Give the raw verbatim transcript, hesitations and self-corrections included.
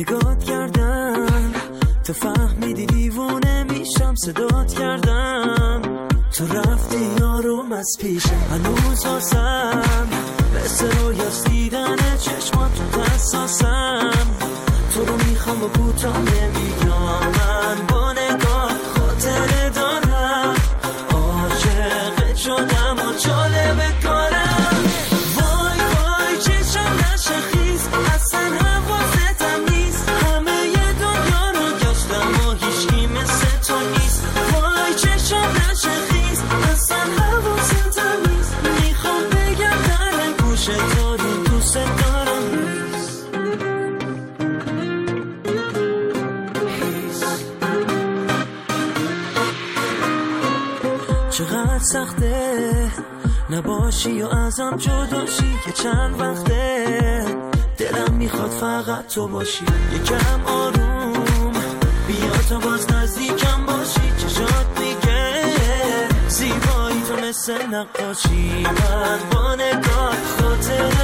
نگات کردم تو فهمیدی دیوونه میشم، صدات کردم تو رفتی یاروم از پیشم. هنوز آسم مثل رویاست دیدن چشمات تو حساسم، تو رو میخوام و بوتام نمیگم. من با نگاه خاطره دارم، عاشق شدم و جالب کارم. وای وای چشم نشه خیز، اصلا حواستم نیست، همه ی دنیا رو گشتم و هیچکی مثل تو نیست. وای چشم نشه خیز، اصلا حواستم نیست، میخوام بگم در گوش تو رو دوست دارم. چقدر سخته نباشی و ازم جداشی، که چند وقته دلم میخواد فقط تو باشی. یکم آروم بیا تا باز نزدیکم باشی، چشات میگه زیبایی تو مثل نقاشی. من با نگاه خاطره